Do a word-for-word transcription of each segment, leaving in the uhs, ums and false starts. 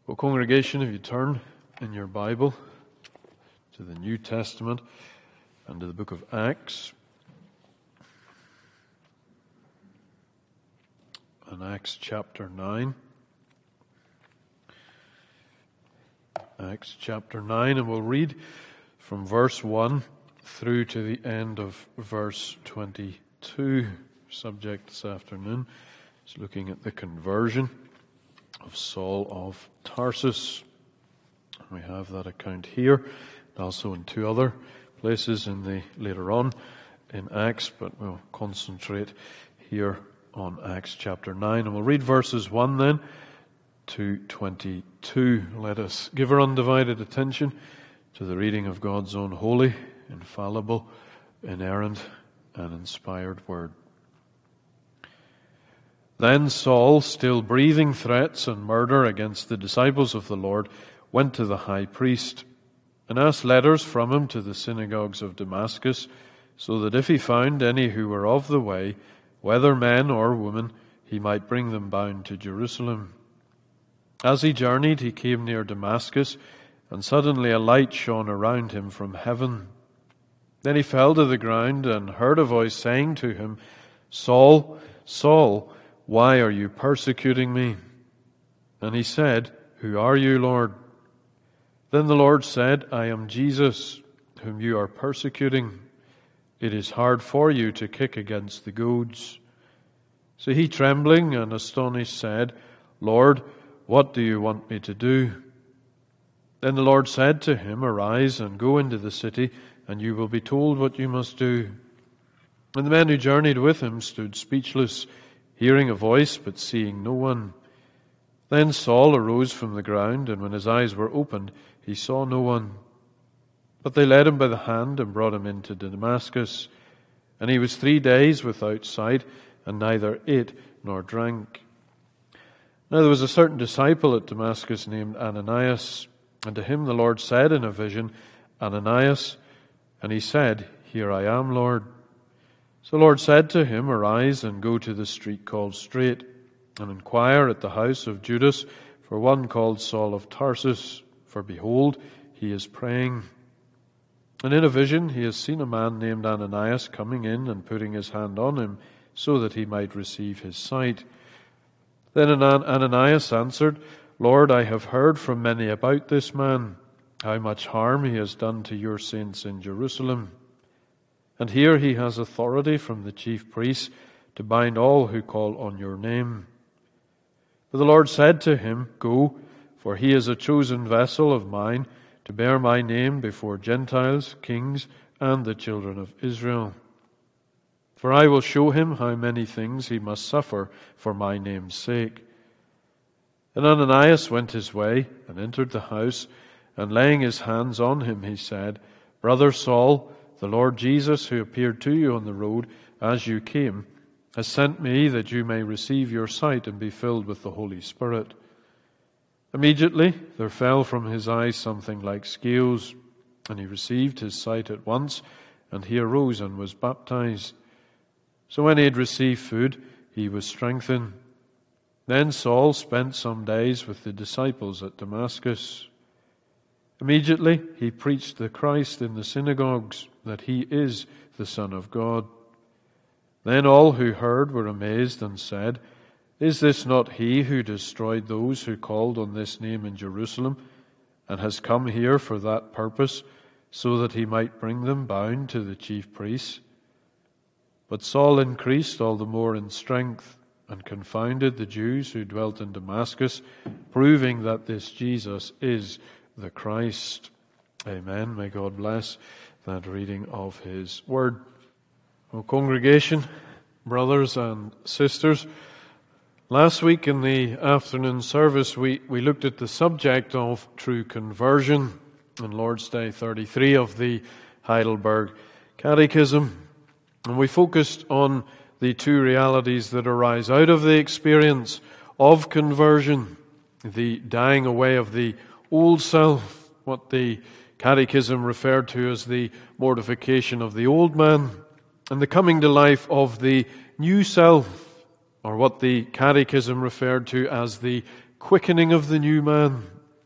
Well, congregation, if you turn in your Bible to the New Testament and to the book of Acts, and Acts chapter nine, Acts chapter nine, and we'll read from verse one through to the end of verse twenty-two. Subject this afternoon is looking at the conversion of Saul of Tarsus. We have that account here, and also in two other places in the later on in Acts, but we'll concentrate here on Acts chapter nine, and we'll read verses one then to twenty-two. Let us give our undivided attention to the reading of God's own holy, infallible, inerrant, and inspired word. Then Saul, still breathing threats and murder against the disciples of the Lord, went to the high priest and asked letters from him to the synagogues of Damascus, so that if he found any who were of the way, whether men or women, he might bring them bound to Jerusalem. As he journeyed, he came near Damascus, and suddenly a light shone around him from heaven. Then he fell to the ground and heard a voice saying to him, "Saul, Saul, why are you persecuting me?" And he said, "Who are you, Lord?" Then the Lord said, "I am Jesus, whom you are persecuting. It is hard for you to kick against the goads." So he, trembling and astonished, said, "Lord, what do you want me to do?" Then the Lord said to him, "Arise and go into the city, and you will be told what you must do." And the men who journeyed with him stood speechless, hearing a voice but seeing no one. Then Saul arose from the ground, and when his eyes were opened, he saw no one. But they led him by the hand and brought him into Damascus. And he was three days without sight, and neither ate nor drank. Now there was a certain disciple at Damascus named Ananias, and to him the Lord said in a vision, "Ananias." And he said, "Here I am, Lord." So the Lord said to him, "Arise and go to the street called Straight, and inquire at the house of Judas for one called Saul of Tarsus, for behold, he is praying. And in a vision he has seen a man named Ananias coming in and putting his hand on him, so that he might receive his sight." Then Ananias answered, "Lord, I have heard from many about this man, how much harm he has done to your saints in Jerusalem. And here he has authority from the chief priests to bind all who call on your name." But the Lord said to him, "Go, for he is a chosen vessel of mine to bear my name before Gentiles, kings, and the children of Israel. For I will show him how many things he must suffer for my name's sake." And Ananias went his way and entered the house, and laying his hands on him, he said, "Brother Saul, the Lord Jesus, who appeared to you on the road as you came, has sent me that you may receive your sight and be filled with the Holy Spirit." Immediately there fell from his eyes something like scales, and he received his sight at once, and he arose and was baptized. So when he had received food, he was strengthened. Then Saul spent some days with the disciples at Damascus. Immediately he preached the Christ in the synagogues, that he is the Son of God. Then all who heard were amazed and said, "Is this not he who destroyed those who called on this name in Jerusalem, and has come here for that purpose, so that he might bring them bound to the chief priests?" But Saul increased all the more in strength, and confounded the Jews who dwelt in Damascus, proving that this Jesus is the Christ. Amen. May God bless that reading of his word. Well, congregation, brothers and sisters, last week in the afternoon service we, we looked at the subject of true conversion in Lord's Day thirty-three of the Heidelberg Catechism. And we focused on the two realities that arise out of the experience of conversion: the dying away of the old self, what the Catechism referred to as the mortification of the old man, and the coming to life of the new self, or what the Catechism referred to as the quickening of the new man.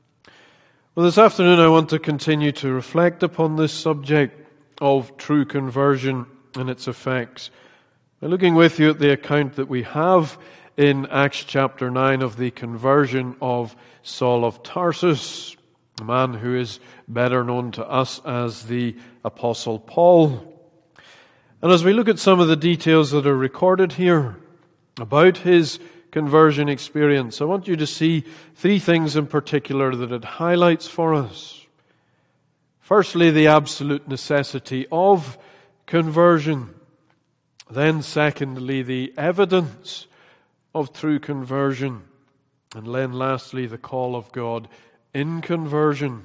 Well, this afternoon I want to continue to reflect upon this subject of true conversion and its effects. By looking with you at the account that we have in Acts chapter nine of the conversion of Saul of Tarsus, a man who is better known to us as the Apostle Paul. And as we look at some of the details that are recorded here about his conversion experience, I want you to see three things in particular that it highlights for us. Firstly, the absolute necessity of conversion. Then secondly, the evidence of true conversion. And then lastly, the call of God in conversion.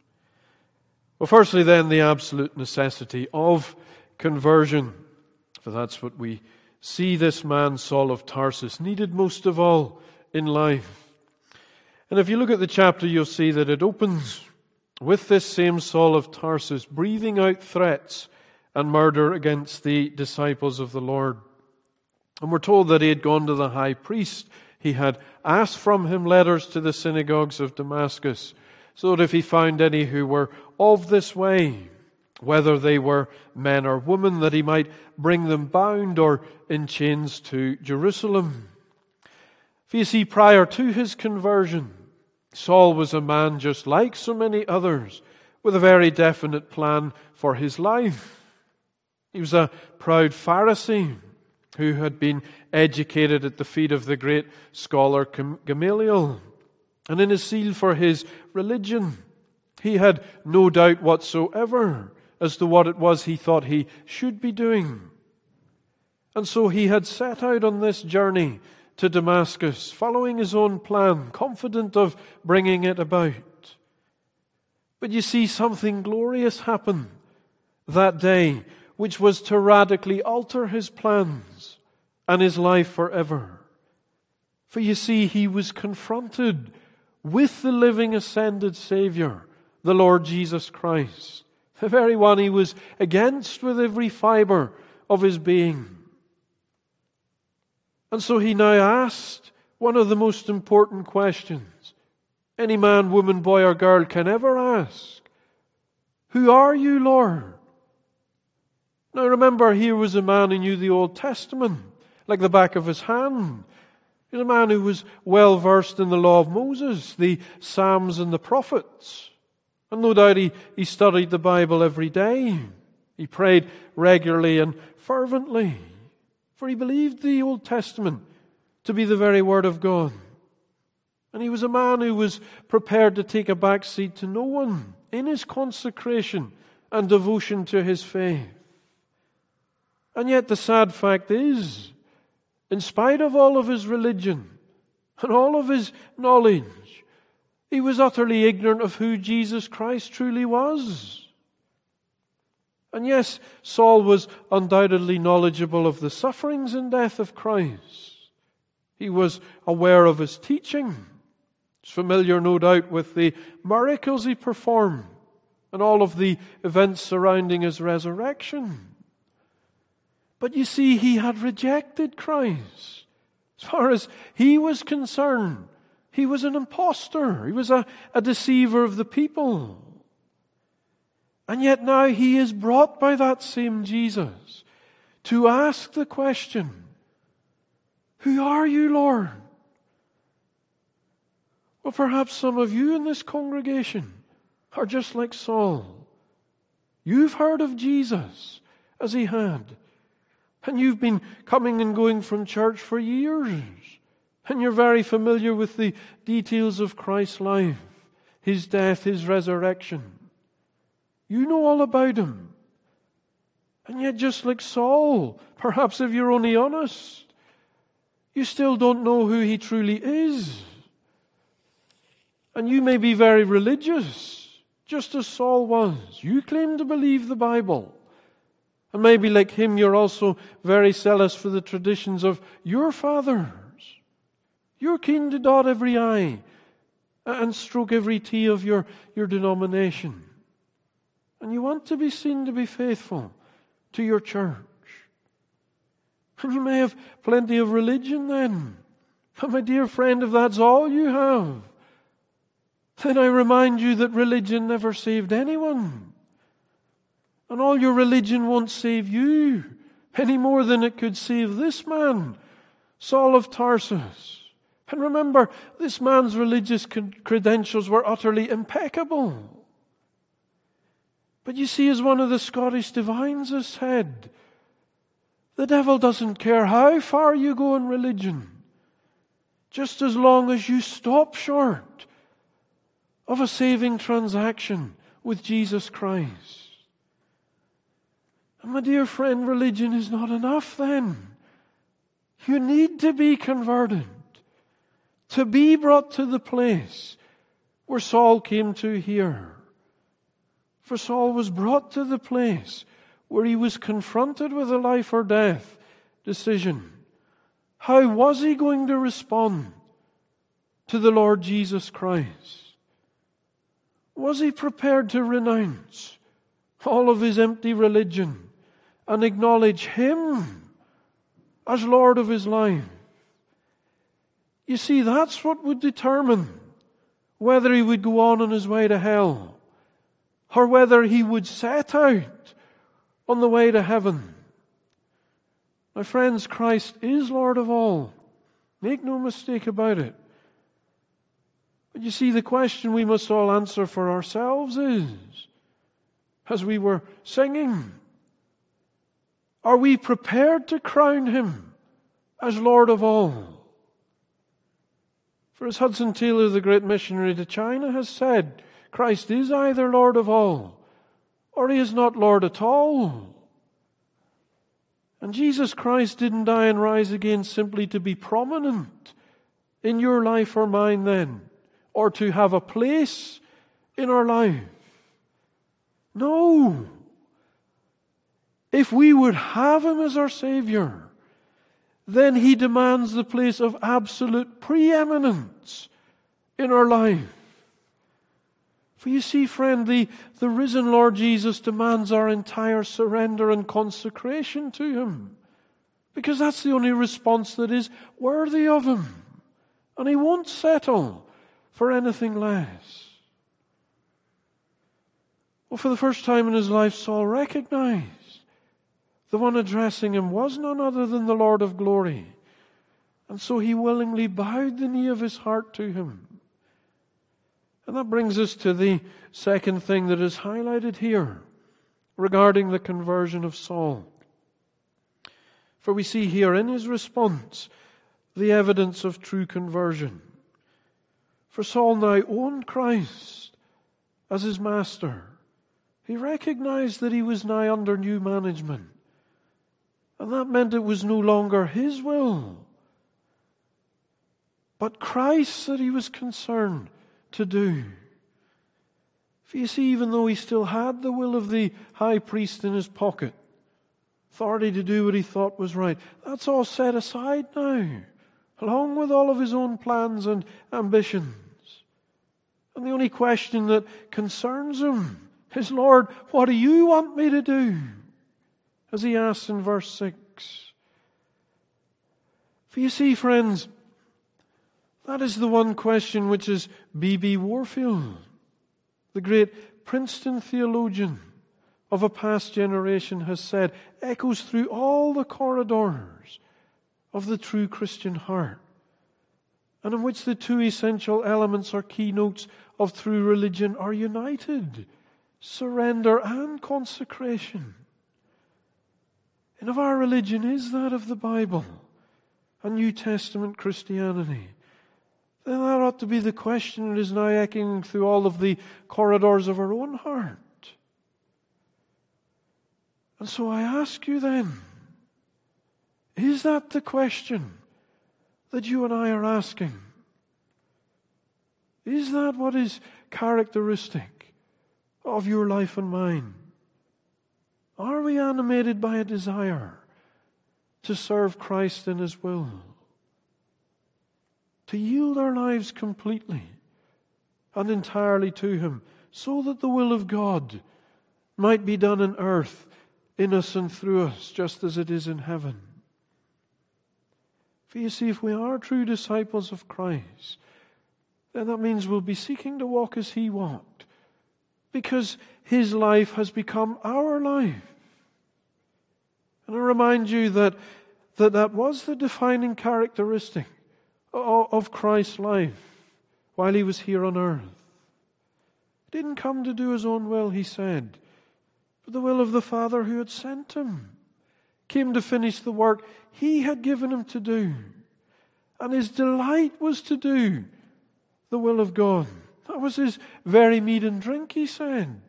Well, firstly then, the absolute necessity of conversion. For that's what we see this man, Saul of Tarsus, needed most of all in life. And if you look at the chapter, you'll see that it opens with this same Saul of Tarsus breathing out threats and murder against the disciples of the Lord. And we're told that he had gone to the high priest. He had asked from him letters to the synagogues of Damascus, so that if he found any who were of this way, whether they were men or women, that he might bring them bound or in chains to Jerusalem. For you see, prior to his conversion, Saul was a man just like so many others, with a very definite plan for his life. He was a proud Pharisee who had been educated at the feet of the great scholar Gamaliel. And in his zeal for his religion, he had no doubt whatsoever as to what it was he thought he should be doing. And so he had set out on this journey to Damascus, following his own plan, confident of bringing it about. But you see, something glorious happened that day, which was to radically alter his plans and his life forever. For you see, he was confronted with the living ascended Savior, the Lord Jesus Christ, the very one he was against with every fiber of his being. And so he now asked one of the most important questions any man, woman, boy, or girl can ever ask. Who are you, Lord? Now remember, here was a man who knew the Old Testament like the back of his hand. He was a man who was well versed in the law of Moses, the Psalms and the prophets. And no doubt he, he studied the Bible every day. He prayed regularly and fervently, for he believed the Old Testament to be the very Word of God. And he was a man who was prepared to take a back seat to no one in his consecration and devotion to his faith. And yet the sad fact is, in spite of all of his religion and all of his knowledge, he was utterly ignorant of who Jesus Christ truly was. And yes, Saul was undoubtedly knowledgeable of the sufferings and death of Christ. He was aware of his teaching. He's familiar, no doubt, with the miracles he performed and all of the events surrounding his resurrection. But you see, he had rejected Christ. As far as he was concerned, he was an impostor. He was a, a deceiver of the people. And yet now he is brought by that same Jesus to ask the question, who are you, Lord? Well, perhaps some of you in this congregation are just like Saul. You've heard of Jesus as he had. And you've been coming and going from church for years. And you're very familiar with the details of Christ's life, his death, his resurrection. You know all about him. And yet, just like Saul, perhaps if you're only honest, you still don't know who he truly is. And you may be very religious, just as Saul was. You claim to believe the Bible. And maybe like him, you're also very zealous for the traditions of your fathers. You're keen to dot every I and stroke every T of your, your denomination. And you want to be seen to be faithful to your church. And you may have plenty of religion then, And my dear friend, if that's all you have, then I remind you that religion never saved anyone. And all your religion won't save you any more than it could save this man, Saul of Tarsus. And remember, this man's religious credentials were utterly impeccable. But you see, as one of the Scottish divines has said, the devil doesn't care how far you go in religion, just as long as you stop short of a saving transaction with Jesus Christ. And my dear friend, religion is not enough then. You need to be converted, to be brought to the place where Saul came to here. For Saul was brought to the place where he was confronted with a life or death decision. How was he going to respond to the Lord Jesus Christ? Was he prepared to renounce all of his empty religion and acknowledge Him as Lord of his life? You see, that's what would determine whether he would go on on his way to hell or whether he would set out on the way to heaven. My friends, Christ is Lord of all. Make no mistake about it. But you see, the question we must all answer for ourselves is, as we were singing, are we prepared to crown Him as Lord of all? For as Hudson Taylor, the great missionary to China, has said, Christ is either Lord of all, or He is not Lord at all. And Jesus Christ didn't die and rise again simply to be prominent in your life or mine then, or to have a place in our life. No. If we would have Him as our Savior, then He demands the place of absolute preeminence in our life. For you see, friend, the, the risen Lord Jesus demands our entire surrender and consecration to Him, because that's the only response that is worthy of Him. And He won't settle for anything less. Well, for the first time in his life, Saul recognized the one addressing him was none other than the Lord of glory. And so he willingly bowed the knee of his heart to Him. And that brings us to the second thing that is highlighted here regarding the conversion of Saul. For we see here in his response the evidence of true conversion. For Saul now owned Christ as his master. He recognized that he was now under new management. And that meant it was no longer his will, but Christ's that he was concerned to do. For you see, even though he still had the will of the high priest in his pocket, authority to do what he thought was right, that's all set aside now, along with all of his own plans and ambitions. And the only question that concerns him is, Lord, what do you want me to do? As he asks in verse six. For you see, friends, that is the one question which is B B Warfield, the great Princeton theologian of a past generation, has said, echoes through all the corridors of the true Christian heart, and in which the two essential elements or keynotes of true religion are united: surrender and consecration. And if our religion is that of the Bible and New Testament Christianity, then that ought to be the question that is now echoing through all of the corridors of our own heart. And so I ask you then, is that the question that you and I are asking? Is that what is characteristic of your life and mine? Are we animated by a desire to serve Christ in His will? To yield our lives completely and entirely to Him, so that the will of God might be done on earth, in us and through us, just as it is in heaven. For you see, if we are true disciples of Christ, then that means we'll be seeking to walk as He walked, because His life has become our life. And I remind you that that, that was the defining characteristic of, of Christ's life while He was here on earth. He didn't come to do His own will, He said, but the will of the Father who had sent Him. Came to finish the work He had given Him to do. And His delight was to do the will of God. That was His very meat and drink, He said.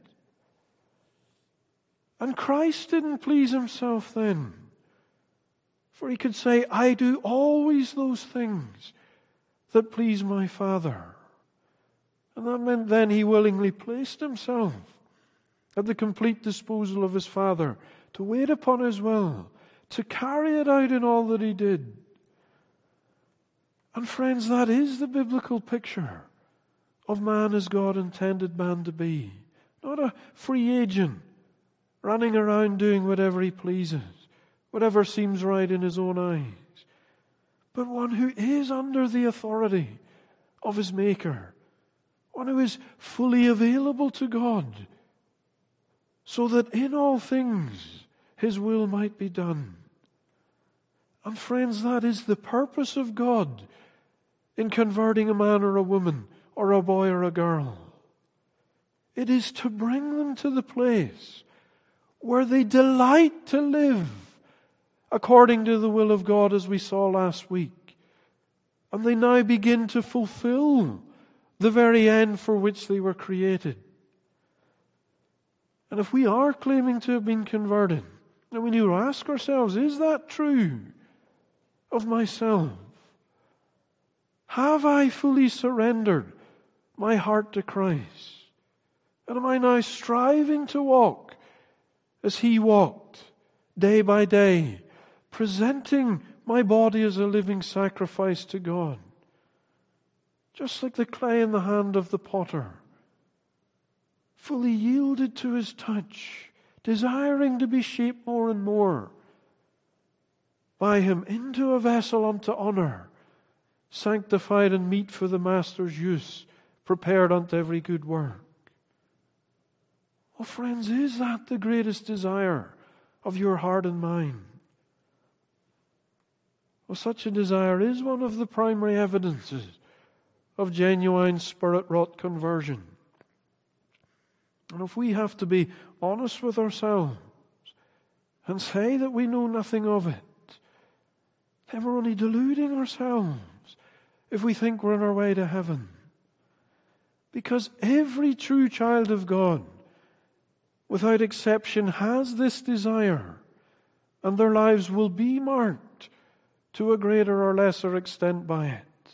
And Christ didn't please Himself then. For He could say, I do always those things that please my Father. And that meant then He willingly placed Himself at the complete disposal of His Father to wait upon His will, to carry it out in all that He did. And friends, that is the biblical picture of man as God intended man to be. Not a free agent running around doing whatever he pleases, whatever seems right in his own eyes, but one who is under the authority of his Maker, one who is fully available to God, so that in all things His will might be done. And friends, that is the purpose of God in converting a man or a woman, or a boy or a girl. It is to bring them to the place where they delight to live according to the will of God, as we saw last week. And they now begin to fulfill the very end for which they were created. And if we are claiming to have been converted, then we need to ask ourselves, is that true of myself? Have I fully surrendered my heart to Christ? And am I now striving to walk as He walked, day by day, presenting my body as a living sacrifice to God? Just like the clay in the hand of the potter, fully yielded to His touch, desiring to be shaped more and more by Him into a vessel unto honor, sanctified and meet for the Master's use, prepared unto every good work. Oh, friends, is that the greatest desire of your heart and mind? Well, such a desire is one of the primary evidences of genuine Spirit-wrought conversion. And if we have to be honest with ourselves and say that we know nothing of it, then we're only deluding ourselves if we think we're on our way to heaven. Because every true child of God, without exception, has this desire, and their lives will be marked to a greater or lesser extent by it.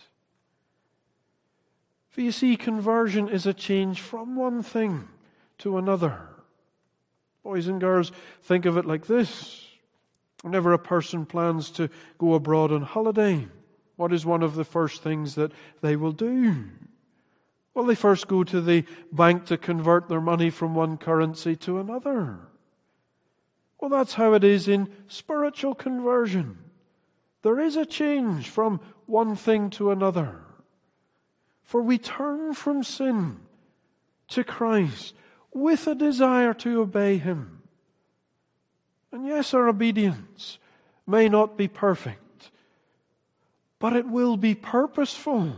For you see, conversion is a change from one thing to another. Boys and girls, think of it like this. Whenever a person plans to go abroad on holiday, what is one of the first things that they will do? Well, they first go to the bank to convert their money from one currency to another. Well, that's how it is in spiritual conversion. There is a change from one thing to another. For we turn from sin to Christ with a desire to obey Him. And yes, our obedience may not be perfect, but it will be purposeful.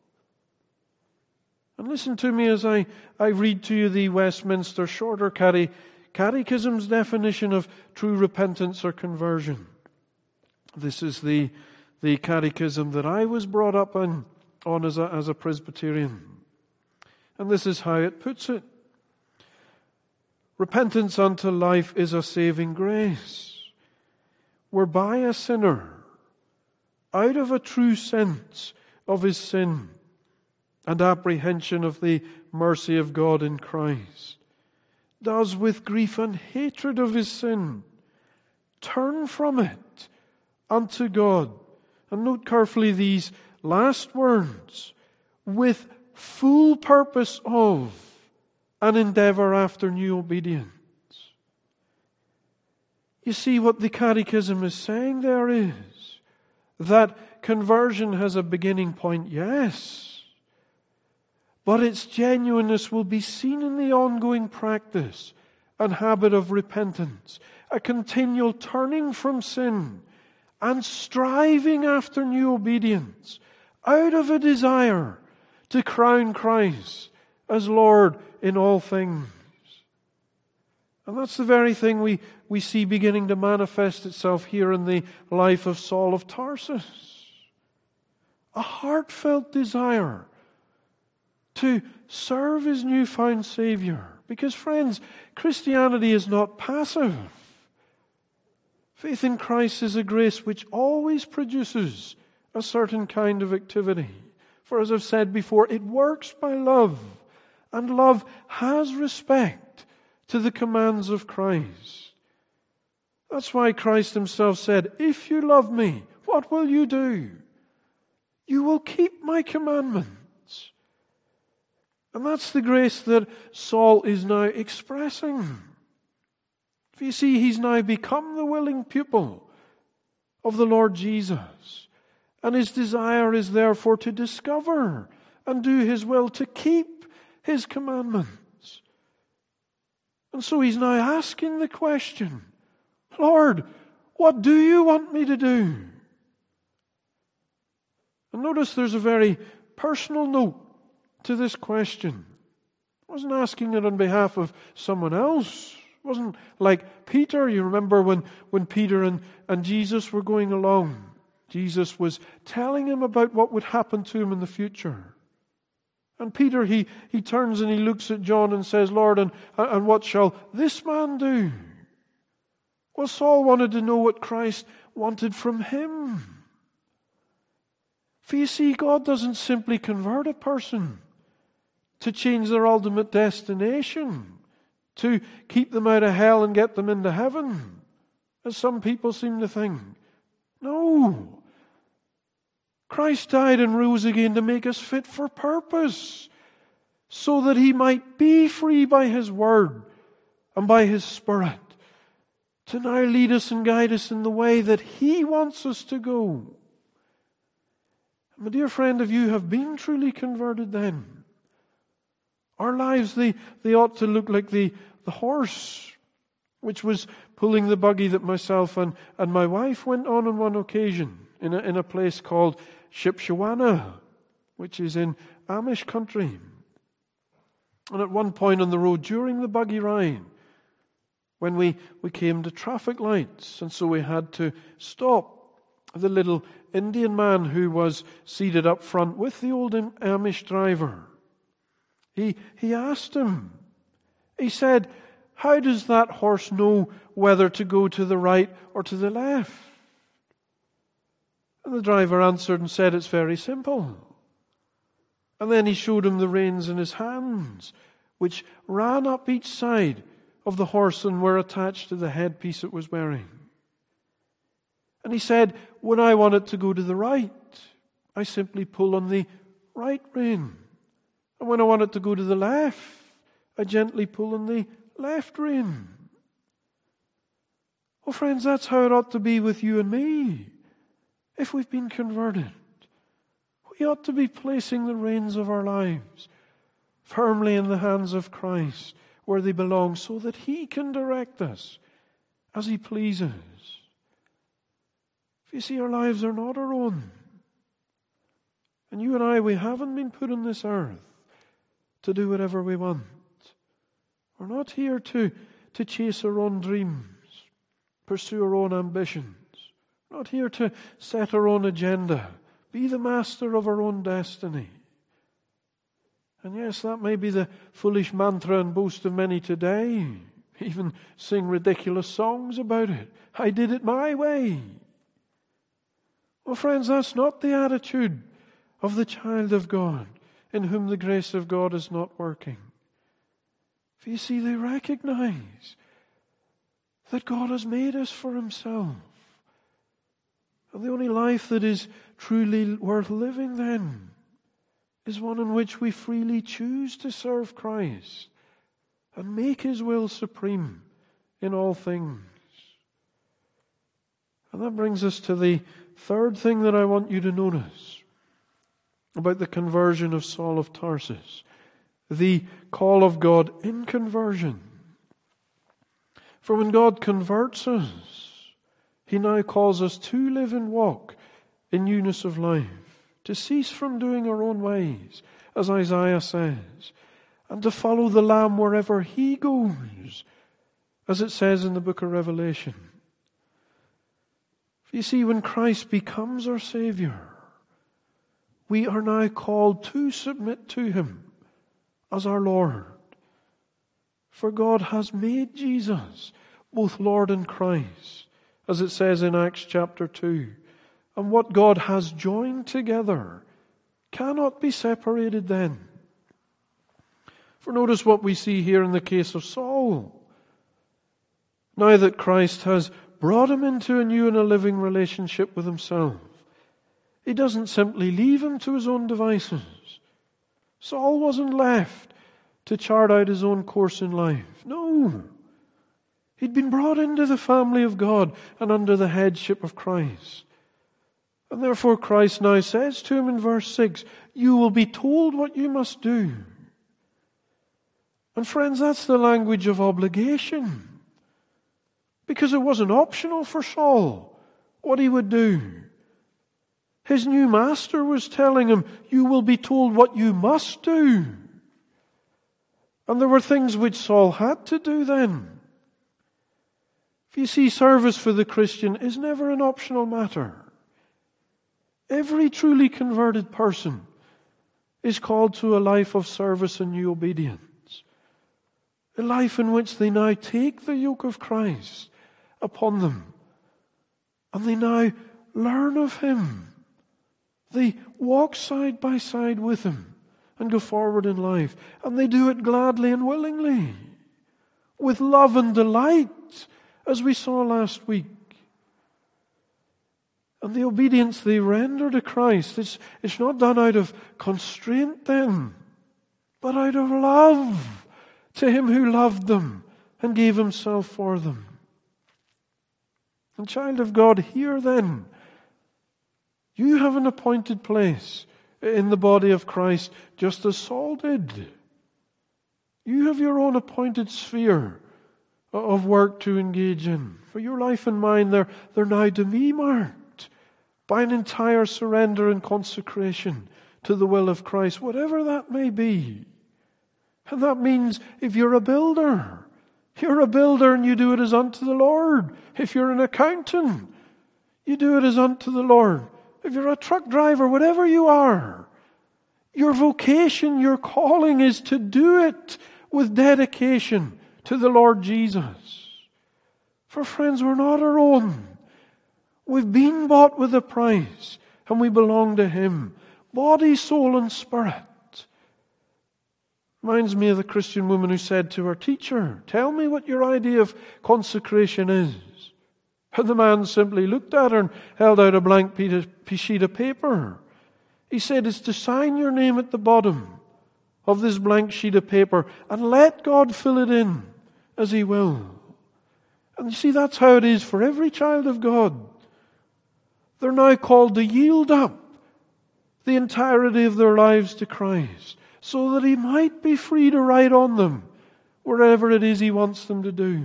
And listen to me as I, I read to you the Westminster Shorter Cate- Catechism's definition of true repentance or conversion. This is the, the catechism that I was brought up on, on as, a, as a Presbyterian. And this is how it puts it. Repentance unto life is a saving grace, whereby a sinner, out of a true sense of his sin and apprehension of the mercy of God in Christ, does with grief and hatred of his sin turn from it unto God. And note carefully these last words, with full purpose of an endeavor after new obedience. You see, what the Catechism is saying there is that conversion has a beginning point, yes. But its genuineness will be seen in the ongoing practice and habit of repentance, a continual turning from sin and striving after new obedience out of a desire to crown Christ as Lord in all things. And that's the very thing we, we see beginning to manifest itself here in the life of Saul of Tarsus. A heartfelt desire to serve his newfound Savior. Because, friends, Christianity is not passive. Faith in Christ is a grace which always produces a certain kind of activity. For as I've said before, it works by love. And love has respect to the commands of Christ. That's why Christ himself said, if you love me, what will you do? You will keep my commandments. And that's the grace that Saul is now expressing. You see, he's now become the willing pupil of the Lord Jesus. And his desire is therefore to discover and do his will, to keep his commandments. And so he's now asking the question, Lord, what do you want me to do? And notice there's a very personal note to this question. He wasn't asking it on behalf of someone else. It wasn't like Peter. You remember when, when Peter and, and Jesus were going along, Jesus was telling him about what would happen to him in the future. And Peter, he, he turns and he looks at John and says, Lord, and, and what shall this man do? Well, Saul wanted to know what Christ wanted from him. For you see, God doesn't simply convert a person to change their ultimate destination, to keep them out of hell and get them into heaven, as some people seem to think. No. Christ died and rose again to make us fit for purpose, so that He might be free by His Word and by His Spirit to now lead us and guide us in the way that He wants us to go. My dear friend, if you have been truly converted then, our lives, they, they ought to look like the, the horse which was pulling the buggy that myself and, and my wife went on on one occasion in a, in a place called Shipshawana, which is in Amish country. And at one point on the road during the buggy ride, when we, we came to traffic lights, and so we had to stop, the little Indian man who was seated up front with the old Amish driver, he, he asked him, he said, how does that horse know whether to go to the right or to the left? And the driver answered and said, it's very simple. And then he showed him the reins in his hands, which ran up each side of the horse and were attached to the headpiece it was wearing. And he said, when I want it to go to the right, I simply pull on the right rein. And when I want it to go to the left, I gently pull on the left rein. Well, friends, that's how it ought to be with you and me. If we've been converted, we ought to be placing the reins of our lives firmly in the hands of Christ, where they belong, so that He can direct us as He pleases. You see, our lives are not our own. And you and I, we haven't been put on this earth to do whatever we want. We're not here to, to chase our own dreams, pursue our own ambitions. We're not here to set our own agenda, be the master of our own destiny. And yes, that may be the foolish mantra and boast of many today. Even sing ridiculous songs about it. I did it my way. Well, friends, that's not the attitude of the child of God, in whom the grace of God is not working. For you see, they recognize that God has made us for Himself. And the only life that is truly worth living then is one in which we freely choose to serve Christ and make His will supreme in all things. And that brings us to the third thing that I want you to notice about the conversion of Saul of Tarsus, the call of God in conversion. For when God converts us, He now calls us to live and walk in newness of life, to cease from doing our own ways, as Isaiah says, and to follow the Lamb wherever He goes, as it says in the book of Revelation. You see, when Christ becomes our Savior, we are now called to submit to Him as our Lord. For God has made Jesus both Lord and Christ, as it says in Acts chapter two. And what God has joined together cannot be separated then. For notice what we see here in the case of Saul. Now that Christ has brought him into a new and a living relationship with Himself, He doesn't simply leave him to his own devices. Saul wasn't left to chart out his own course in life. No. He'd been brought into the family of God and under the headship of Christ. And therefore Christ now says to him in verse six, you will be told what you must do. And friends, that's the language of obligation. Because it wasn't optional for Saul what he would do. His new master was telling him, you will be told what you must do. And there were things which Saul had to do then. If you see, service for the Christian is never an optional matter. Every truly converted person is called to a life of service and new obedience. A life in which they now take the yoke of Christ upon them. And they now learn of Him. They walk side by side with Him and go forward in life. And they do it gladly and willingly, with love and delight, as we saw last week. And the obedience they render to Christ, it's, it's not done out of constraint then, but out of love to Him who loved them and gave Himself for them. And child of God, here then, you have an appointed place in the body of Christ, just as Saul did. You have your own appointed sphere of work to engage in. For your life and mine, they're, they're now to be marked by an entire surrender and consecration to the will of Christ, whatever that may be. And that means if you're a builder, you're a builder and you do it as unto the Lord. If you're an accountant, you do it as unto the Lord. If you're a truck driver, whatever you are, your vocation, your calling is to do it with dedication to the Lord Jesus. For friends, we're not our own. We've been bought with a price and we belong to Him. Body, soul and spirit. Reminds me of the Christian woman who said to her teacher, tell me what your idea of consecration is. And the man simply looked at her and held out a blank sheet of paper. He said, it's to sign your name at the bottom of this blank sheet of paper and let God fill it in as He will. And you see, that's how it is for every child of God. They're now called to yield up the entirety of their lives to Christ, so that He might be free to write on them wherever it is He wants them to do.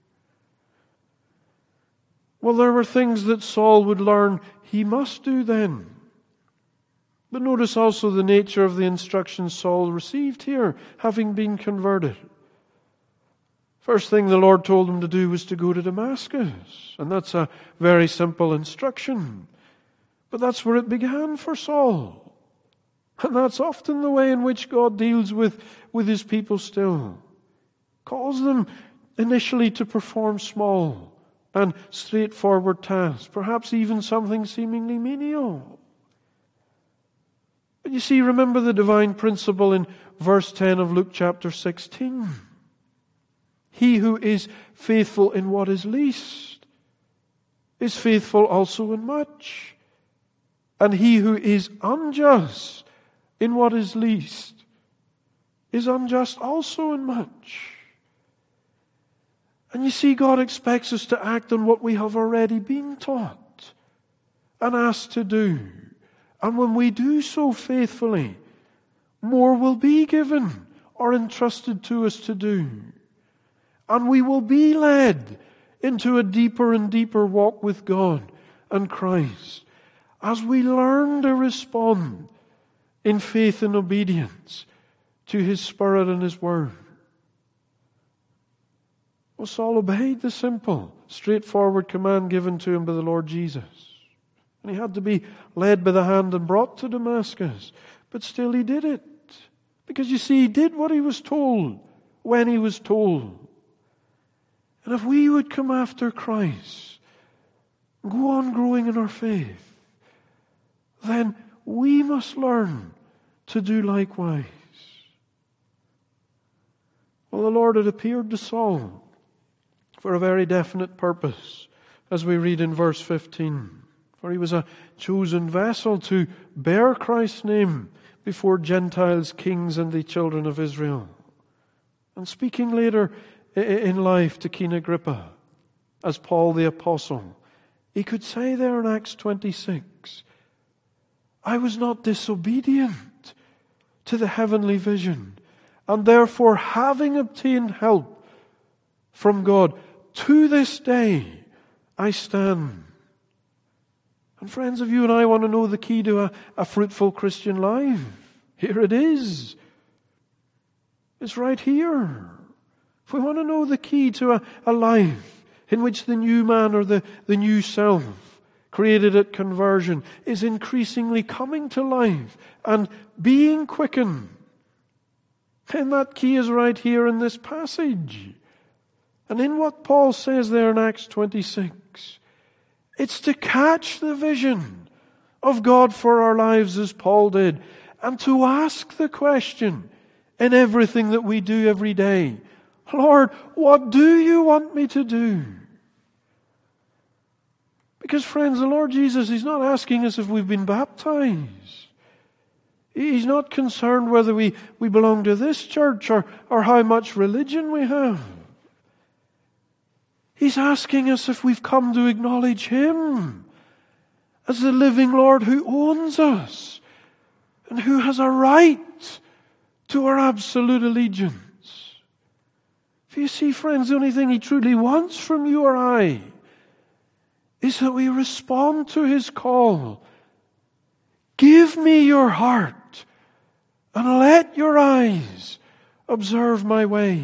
Well, there were things that Saul would learn he must do then. But notice also the nature of the instructions Saul received here, having been converted. First thing the Lord told him to do was to go to Damascus. And that's a very simple instruction. But that's where it began for Saul. And that's often the way in which God deals with, with His people still. Calls them initially to perform small and straightforward tasks, perhaps even something seemingly menial. But you see, remember the divine principle in verse ten of Luke chapter sixteen. He who is faithful in what is least is faithful also in much. And he who is unjust in what is least is unjust also in much. And you see, God expects us to act on what we have already been taught. and ask to do. And when we do so faithfully, more will be given or entrusted to us to do. And we will be led into a deeper and deeper walk with God and Christ as we learn to respond in faith and obedience to His Spirit and His Word. Well, Saul obeyed the simple, straightforward command given to him by the Lord Jesus. And he had to be led by the hand and brought to Damascus. But still he did it. Because you see, he did what he was told when he was told. And if we would come after Christ, go on growing in our faith, then we must learn to do likewise. Well, the Lord had appeared to Saul for a very definite purpose, as we read in verse fifteen. For he was a chosen vessel to bear Christ's name before Gentiles, kings, and the children of Israel. And speaking later in life to King Agrippa, as Paul the Apostle, he could say there in Acts twenty-six, I was not disobedient to the heavenly vision, and therefore having obtained help from God, to this day I stand. And friends, if you and I want to know the key to a, a fruitful Christian life, here it is. It's right here. If we want to know the key to a, a life in which the new man or the, the new self created at conversion is increasingly coming to life and being quickened, then that key is right here in this passage. And in what Paul says there in Acts twenty-six, it's to catch the vision of God for our lives as Paul did, and to ask the question in everything that we do every day, Lord, what do you want me to do? Because friends, the Lord Jesus, He's not asking us if we've been baptized. He's not concerned whether we, we belong to this church or, or how much religion we have. He's asking us if we've come to acknowledge Him as the living Lord who owns us and who has a right to our absolute allegiance. If you see, friends, the only thing He truly wants from you or I is that we respond to His call. Give me your heart and let your eyes observe my ways.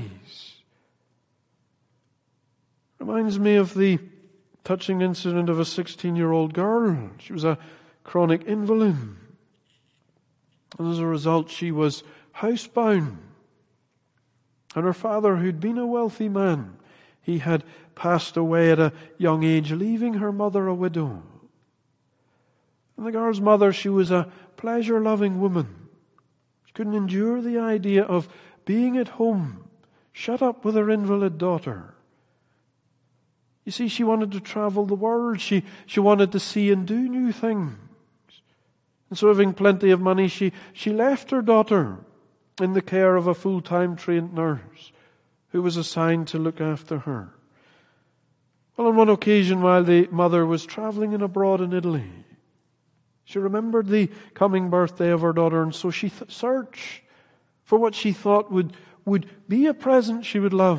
Reminds me of the touching incident of a sixteen-year-old girl. She was a chronic invalid. And as a result, she was housebound. And her father, who'd been a wealthy man, he had passed away at a young age, leaving her mother a widow. And the girl's mother, she was a pleasure-loving woman. She couldn't endure the idea of being at home, shut up with her invalid daughter. You see, she wanted to travel the world. She, she wanted to see and do new things. And so, having plenty of money, she, she left her daughter in the care of a full-time trained nurse who was assigned to look after her. Well, on one occasion, while the mother was traveling in abroad in Italy, she remembered the coming birthday of her daughter, and so she th- searched for what she thought would, would be a present she would love.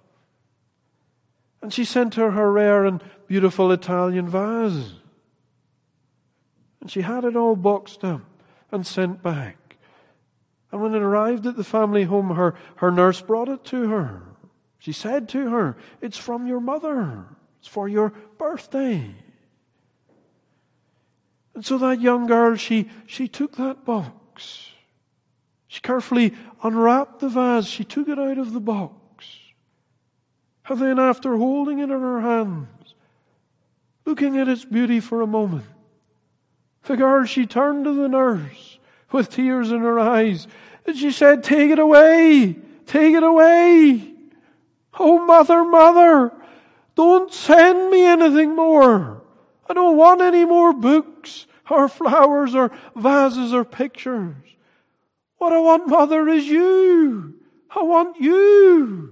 And she sent her her rare and beautiful Italian vase. And she had it all boxed up and sent back. And when it arrived at the family home, her, her nurse brought it to her. She said to her, it's from your mother. It's for your birthday. And so that young girl, she, she took that box. She carefully unwrapped the vase. She took it out of the box. And then, after holding it in her hands, looking at its beauty for a moment, the girl, she turned to the nurse with tears in her eyes, and she said, take it away, take it away. Oh, mother, mother, don't send me anything more. I don't want any more books or flowers or vases or pictures. What I want, mother, is you. I want you.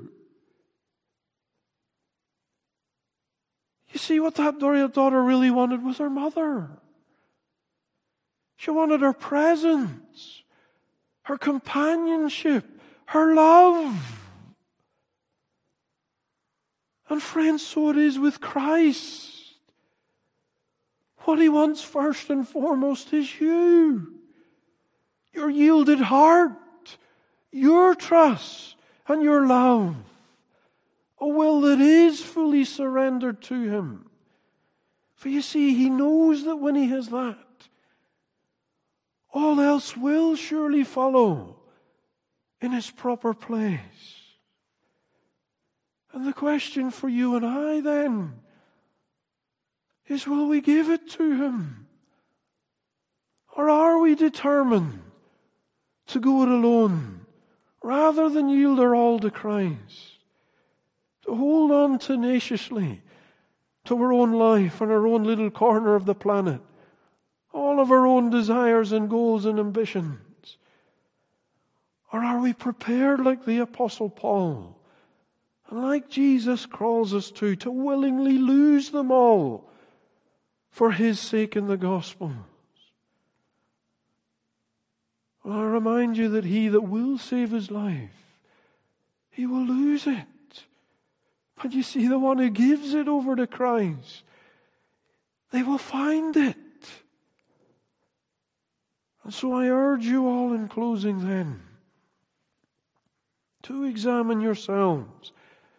You see, what that daughter really wanted was her mother. She wanted her presence, her companionship, her love. And friends, so it is with Christ. What He wants first and foremost is you. Your yielded heart, your trust, and your love. A will that is fully surrendered to Him. For you see, He knows that when He has that, all else will surely follow in its proper place. And the question for you and I then is, will we give it to Him? Or are we determined to go it alone rather than yield our all to Christ? To hold on tenaciously to our own life and our own little corner of the planet, all of our own desires and goals and ambitions? Or are we prepared like the Apostle Paul and like Jesus calls us to, to willingly lose them all for His sake in the gospel? Well, I remind you that he that will save his life, he will lose it. But you see, the one who gives it over to Christ, they will find it. And so I urge you all in closing then, to examine yourselves,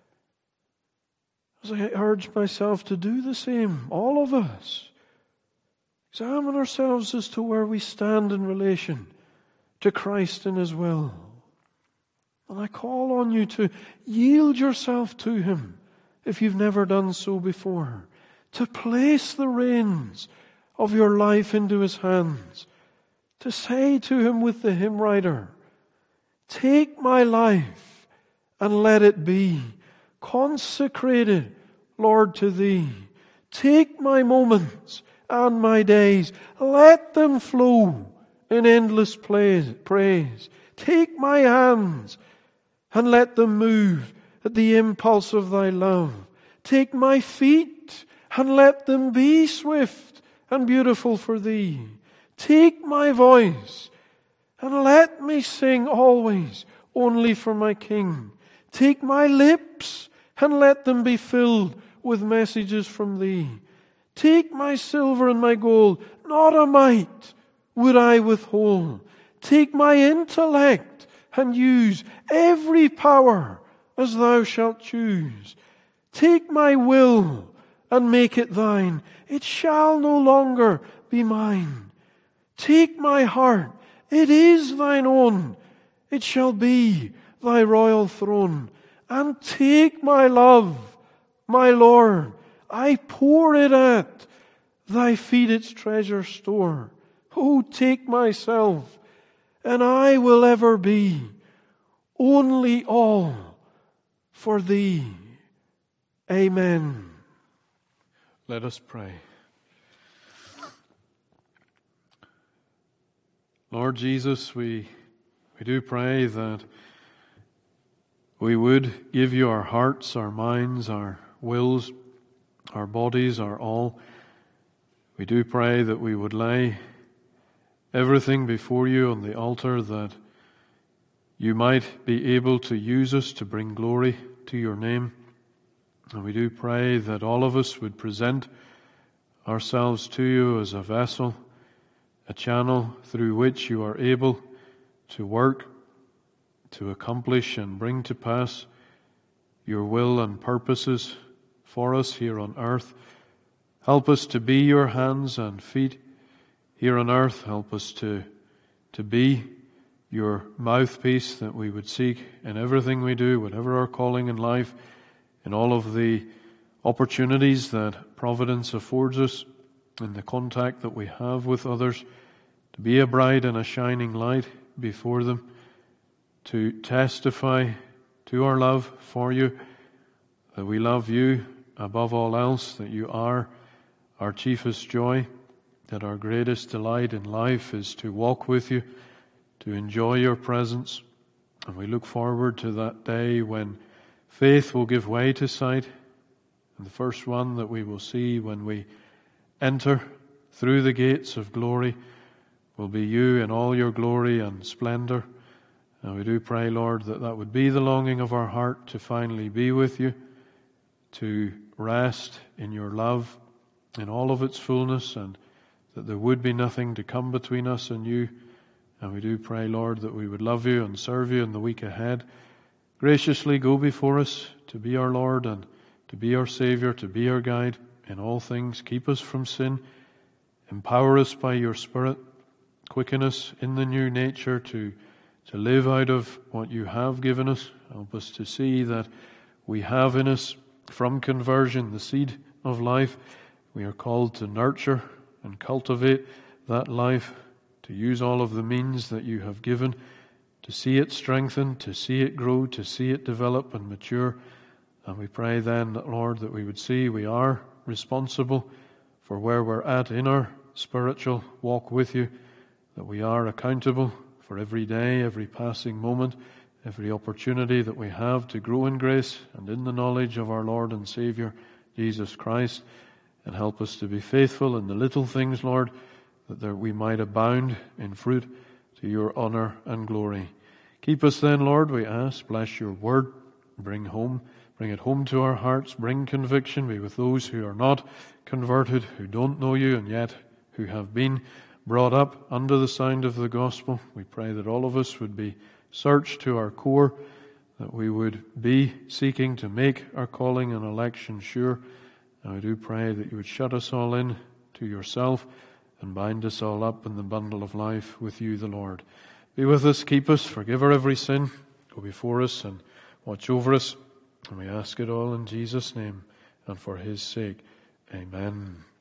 as I urge myself to do the same, all of us. Examine ourselves as to where we stand in relation to Christ and His will. And I call on you to yield yourself to Him, if you've never done so before, to place the reins of your life into His hands, to say to Him with the hymn writer, take my life and let it be consecrated, Lord, to Thee. Take my moments and my days, let them flow in endless praise. Take my hands and let them move at the impulse of Thy love. Take my feet and let them be swift and beautiful for Thee. Take my voice and let me sing always only for my King. Take my lips and let them be filled with messages from Thee. Take my silver and my gold, not a mite would I withhold. Take my intellect and use every power as Thou shalt choose. Take my will and make it Thine. It shall no longer be mine. Take my heart. It is Thine own. It shall be Thy royal throne. And take my love, my Lord. I pour it at Thy feet, its treasure store. Oh, take myself, and I will ever be only all for Thee. Amen. Let us pray. Lord Jesus, we, we do pray that we would give You our hearts, our minds, our wills, our bodies, our all. We do pray that we would lay everything before You on the altar, that You might be able to use us to bring glory to Your name. And we do pray that all of us would present ourselves to You as a vessel, a channel through which You are able to work, to accomplish and bring to pass Your will and purposes for us here on earth. Help us to be Your hands and feet here on earth. Help us to, to be Your mouthpiece, that we would seek in everything we do, whatever our calling in life, in all of the opportunities that providence affords us, in the contact that we have with others, to be a bright and a shining light before them, to testify to our love for You, that we love You above all else, that You are our chiefest joy, that our greatest delight in life is to walk with You, to enjoy Your presence. And we look forward to that day when faith will give way to sight, and the first one that we will see when we enter through the gates of glory will be you in all your glory and splendor. And we do pray, Lord, that that would be the longing of our heart, to finally be with you, to rest in your love in all of its fullness, and that there would be nothing to come between us and you. And we do pray, Lord, that we would love you and serve you in the week ahead. Graciously go before us to be our Lord and to be our Savior, to be our guide in all things. Keep us from sin. Empower us by your Spirit. Quicken us in the new nature to to live out of what you have given us. Help us to see that we have in us, from conversion, the seed of life. We are called to nurture and cultivate that life, to use all of the means that you have given, to see it strengthen, to see it grow, to see it develop and mature. And we pray then, Lord, that we would see we are responsible for where we're at in our spiritual walk with you, that we are accountable for every day, every passing moment, every opportunity that we have to grow in grace and in the knowledge of our Lord and Savior, Jesus Christ. And help us to be faithful in the little things, Lord, that there we might abound in fruit to your honor and glory. Keep us then, Lord, we ask. Bless your word. Bring home, bring it home to our hearts. Bring conviction. Be with those who are not converted, who don't know you, and yet who have been brought up under the sound of the gospel. We pray that all of us would be searched to our core, that we would be seeking to make our calling and election sure. And I do pray that you would shut us all in to yourself and bind us all up in the bundle of life with you, the Lord. Be with us, keep us, forgive our every sin, go before us and watch over us. And we ask it all in Jesus' name and for his sake. Amen.